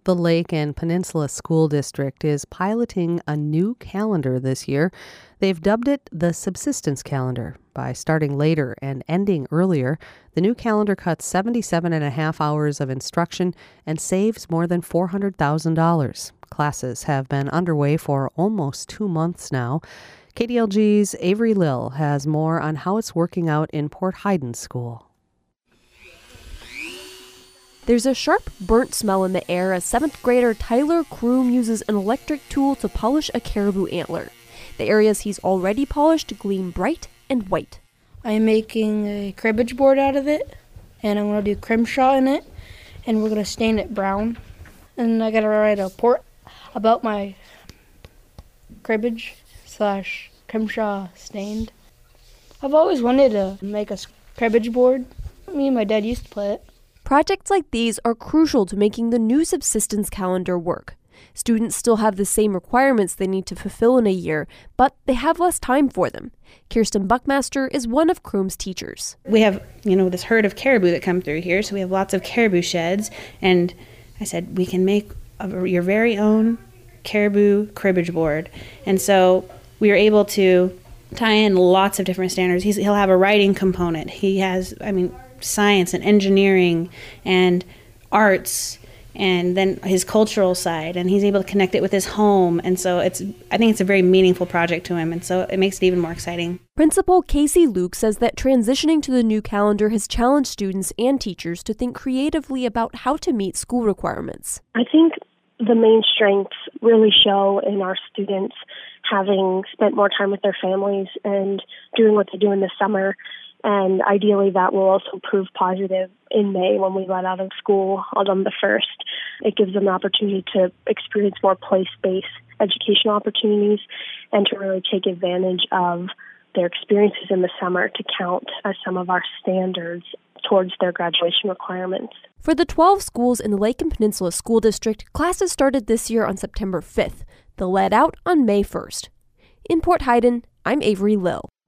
The Lake and Peninsula School District is piloting a new calendar this year. They've dubbed it the Subsistence Calendar. By starting later and ending earlier, the new calendar cuts 77 and a half hours of instruction and saves more than $400,000. Classes have been underway for almost 2 months now. KDLG's Avery Lill has more on how it's working out in Port Hayden School. There's a sharp, burnt smell in the air as 7th grader Tyler Kroom uses an electric tool to polish a caribou antler. The areas he's already polished gleam bright and white. I'm making a cribbage board out of it, and I'm going to do crimshaw in it, and we're going to stain it brown. And I got to write a report about my cribbage / crimshaw stained. I've always wanted to make a cribbage board. Me and my dad used to play it. Projects like these are crucial to making the new subsistence calendar work. Students still have the same requirements they need to fulfill in a year, but they have less time for them. Kirsten Buckmaster is one of Kroom's teachers. We have, this herd of caribou that come through here, so we have lots of caribou sheds, and I said, we can make your very own caribou cribbage board. And so we were able to tie in lots of different standards. He'll have a writing component. He has, science and engineering and arts, and then his cultural side, and he's able to connect it with his home. And so I think it's a very meaningful project to him, and so it makes it even more exciting. Principal Casey Luke says that transitioning to the new calendar has challenged students and teachers to think creatively about how to meet school requirements. I think the main strengths really show in our students having spent more time with their families and doing what they do in the summer. And ideally, that will also prove positive in May when we let out of school on the 1st. It gives them the opportunity to experience more place-based educational opportunities and to really take advantage of their experiences in the summer to count as some of our standards towards their graduation requirements. For the 12 schools in the Lake and Peninsula School District, classes started this year on September 5th. They'll let out on May 1st. In Port Hayden, I'm Avery Lill.